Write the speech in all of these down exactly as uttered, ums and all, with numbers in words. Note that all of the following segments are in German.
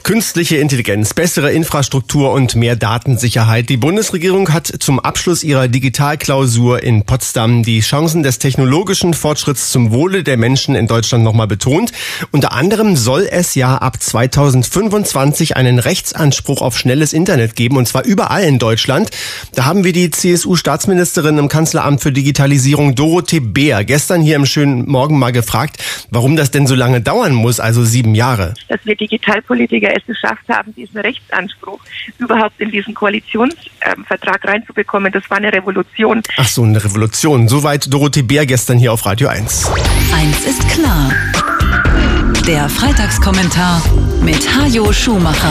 Künstliche Intelligenz, bessere Infrastruktur und mehr Datensicherheit. Die Bundesregierung hat zum Abschluss ihrer Digitalklausur in Potsdam die Chancen des technologischen Fortschritts zum Wohle der Menschen in Deutschland nochmal betont. Unter anderem soll es ja ab zweitausendfünfundzwanzig einen Rechtsanspruch auf schnelles Internet geben, und zwar überall in Deutschland. Da haben wir die C S U-Staatsministerin im Kanzleramt für Digitalisierung, Dorothee Bär, gestern hier im schönen Morgen mal gefragt, warum das denn so lange dauern muss, also sieben Jahre. Dass wir Digitalpolitiker es geschafft haben, diesen Rechtsanspruch überhaupt in diesen Koalitionsvertrag reinzubekommen, das war eine Revolution. Ach so, eine Revolution. Soweit Dorothee Bär gestern hier auf Radio eins. Eins ist klar. Der Freitagskommentar mit Hajo Schumacher.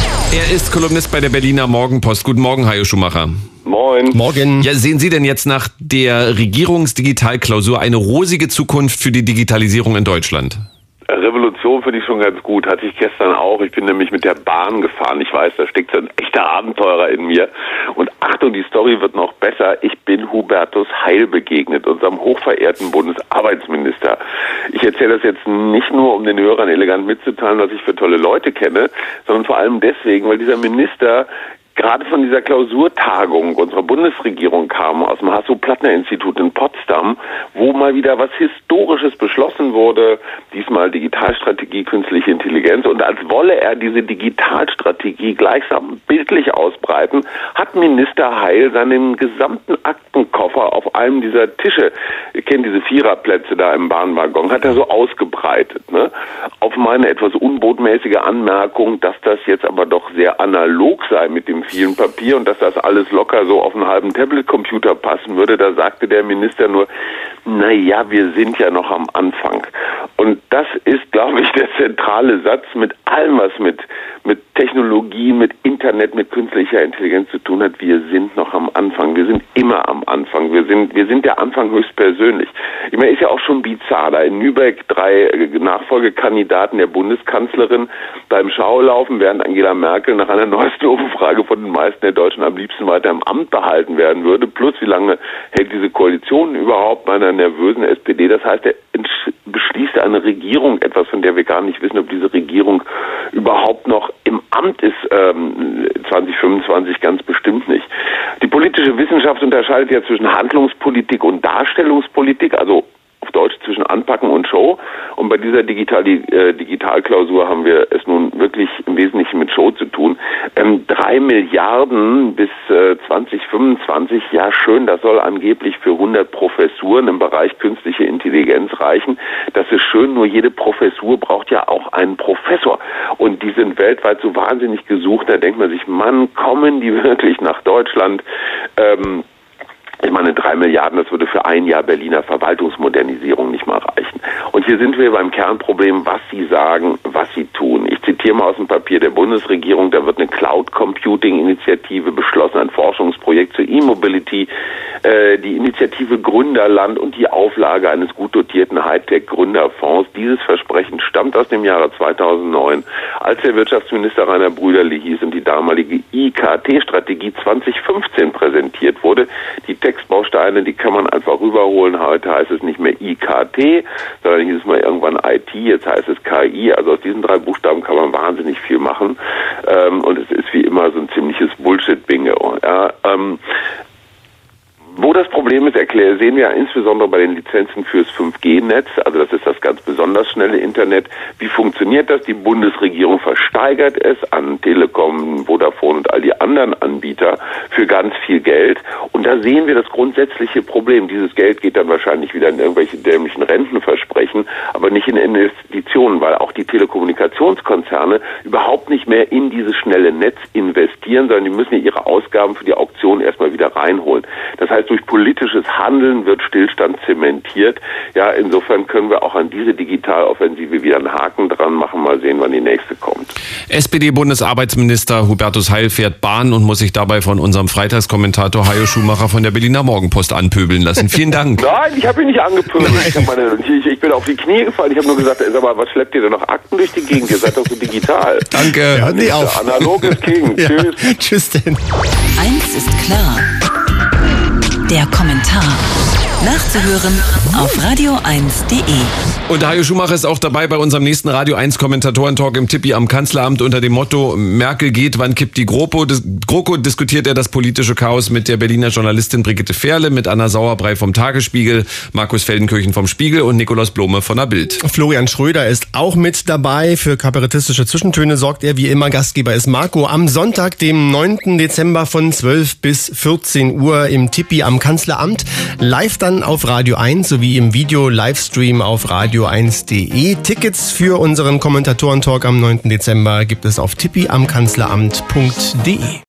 Er ist Kolumnist bei der Berliner Morgenpost. Guten Morgen, Hajo Schumacher. Moin. Morgen. Ja, sehen Sie denn jetzt nach der Regierungsdigitalklausur eine rosige Zukunft für die Digitalisierung in Deutschland? Revolution finde ich schon ganz gut. Hatte ich gestern auch. Ich bin nämlich mit der Bahn gefahren. Ich weiß, da steckt so ein echter Abenteurer in mir. Und Achtung, die Story wird noch besser. Ich bin Hubertus Heil begegnet, unserem hochverehrten Bundesarbeitsminister. Ich erzähle das jetzt nicht nur, um den Hörern elegant mitzuteilen, was ich für tolle Leute kenne, sondern vor allem deswegen, weil dieser Minister gerade von dieser Klausurtagung unserer Bundesregierung kam, aus dem Hasso-Plattner-Institut in Potsdam, wo mal wieder was Historisches beschlossen wurde, diesmal Digitalstrategie, künstliche Intelligenz. Und als wolle er diese Digitalstrategie gleichsam bildlich ausbreiten, hat Minister Heil seinen gesamten Aktenkoffer auf einem dieser Tische, ihr kennt diese Viererplätze da im Bahnwaggon, hat er so ausgebreitet. Ne? Auf meine etwas unbotmäßige Anmerkung, dass das jetzt aber doch sehr analog sei mit dem vielen Papier und dass das alles locker so auf einen halben Tablet-Computer passen würde, da sagte der Minister nur, na ja, wir sind ja noch am Anfang. Und das ist, glaube ich, der zentrale Satz mit allem, was mit, mit Technologie, mit Internet, mit künstlicher Intelligenz zu tun hat. Wir sind noch am Anfang. Wir sind immer am Anfang. Wir sind, wir sind der Anfang höchstpersönlich. Ich meine, ist ja auch schon bizarr, da in Lübeck drei Nachfolgekandidaten der Bundeskanzlerin beim Schaulaufen, während Angela Merkel nach einer neuesten Umfrage von den meisten der Deutschen am liebsten weiter im Amt behalten werden würde. Plus, wie lange hält diese Koalition überhaupt bei einer nervösen S P D? Das heißt, er beschließt eine Regierung etwas, von der wir gar nicht wissen, ob diese Regierung überhaupt noch im Amt ist, ähm, zwanzig fünfundzwanzig ganz bestimmt nicht. Die politische Wissenschaft unterscheidet ja zwischen Handlungspolitik und Darstellungspolitik, also auf Deutsch zwischen Anpacken und Show. Und bei dieser Digital, äh, Digitalklausur haben wir es nun wirklich im Wesentlichen mit Show zu tun. Ähm, drei Milliarden bis äh, zwanzig fünfundzwanzig, ja schön, das soll angeblich für hundert Professuren im Bereich künstliche Intelligenz reichen. Das ist schön, nur jede Professur braucht ja auch einen Professor. Und die sind weltweit so wahnsinnig gesucht, da denkt man sich, Mann, kommen die wirklich nach Deutschland? Ähm, Ich meine, drei Milliarden, das würde für ein Jahr Berliner Verwaltungsmodernisierung nicht mal reichen. Und hier sind wir beim Kernproblem, was Sie sagen, was Sie tun. Ich zitiere mal aus dem Papier der Bundesregierung, da wird eine Cloud-Computing-Initiative beschlossen, ein Forschungsprojekt zur E-Mobility, äh, die Initiative Gründerland und die Auflage eines gut dotierten Hightech-Gründerfonds. Dieses Versprechen stammt aus dem Jahre zweitausendneun, als der Wirtschaftsminister Rainer Brüderle hieß und die damalige I K T-Strategie zwanzig fünfzehn präsentiert wurde. Die Textbausteine, die kann man einfach rüberholen. Heute heißt es nicht mehr I K T, sondern hieß es mal irgendwann I T, jetzt heißt es K I. Also aus diesen drei Buchstaben kann man wahnsinnig viel machen. Ähm, und es ist wie immer so ein ziemliches Bullshit-Bingo. Ja, ähm, Wo das Problem ist, erkläre, sehen wir insbesondere bei den Lizenzen fürs fünf G Netz, also das ist das ganz besonders schnelle Internet. Wie funktioniert das? Die Bundesregierung versteigert es an Telekom, Vodafone und all die anderen Anbieter für ganz viel Geld. Und da sehen wir das grundsätzliche Problem. Dieses Geld geht dann wahrscheinlich wieder in irgendwelche dämlichen Rentenversprechen, aber nicht in Investitionen, weil auch die Telekommunikationskonzerne überhaupt nicht mehr in dieses schnelle Netz investieren, sondern die müssen ja ihre Ausgaben für die Auktion erstmal wieder reinholen. Das heißt, durch politisches Handeln wird Stillstand zementiert. Ja, insofern können wir auch an diese Digitaloffensive wieder einen Haken dran machen. Mal sehen, wann die nächste kommt. S P D-Bundesarbeitsminister Hubertus Heil fährt Bahn und muss sich dabei von unserem Freitagskommentator Hajo Schumacher von der Berliner Morgenpost anpöbeln lassen. Vielen Dank. Nein, ich habe ihn nicht angepöbelt. Ich, hab meine, ich, ich bin auf die Knie gefallen. Ich habe nur gesagt, sag mal, was schleppt ihr denn noch Akten durch die Gegend? Ihr seid doch so digital. Danke. Ja, nee, auf. Analog ist King. Ja. Tschüss. Tschüss denn. Eins ist klar. Der Kommentar. Nachzuhören auf radio eins punkt de. Und Hajo Schumacher ist auch dabei bei unserem nächsten Radio eins Kommentatoren-Talk im Tippi am Kanzleramt unter dem Motto Merkel geht, wann kippt die GroKo? Dis- GroKo diskutiert er das politische Chaos mit der Berliner Journalistin Brigitte Ferle, mit Anna Sauerbrei vom Tagesspiegel, Markus Feldenkirchen vom Spiegel und Nikolaus Blome von der Bild. Florian Schröder ist auch mit dabei. Für kabarettistische Zwischentöne sorgt er wie immer. Gastgeber ist Marco. Am Sonntag, dem neunten Dezember von zwölf bis vierzehn Uhr im Tippi am Kanzleramt. Live dann auf Radio eins sowie im Video-Livestream auf radio eins punkt de. Tickets für unseren Kommentatoren-Talk am neunten Dezember gibt es auf tippi am Kanzleramt punkt de.